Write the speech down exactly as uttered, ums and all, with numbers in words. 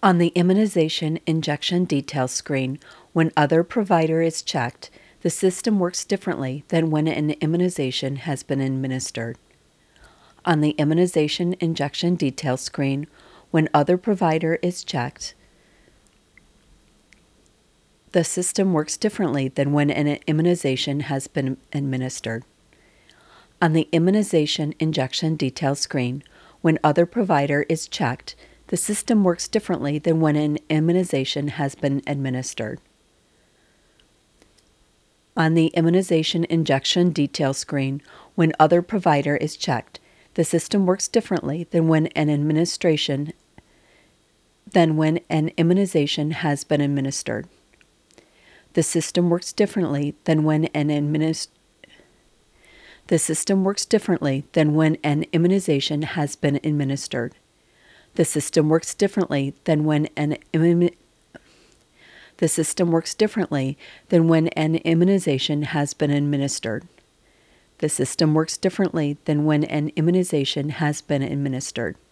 On the immunization injection details screen, when other provider is checked, the system works differently than when an immunization has been administered. On the immunization injection details screen, when other provider is checked, the system works differently than when an immunization has been administered. On the immunization injection details screen, when other provider is checked, the system works differently than when an immunization has been administered. On the immunization injection details screen, when other provider is checked, the system works differently than when an administration than when an immunization has been administered. The system works differently than when an administ- The system works differently than when an immunization has been administered. The system works differently than when an immu- The system works differently than when an immunization has been administered. The system works differently than when an immunization has been administered.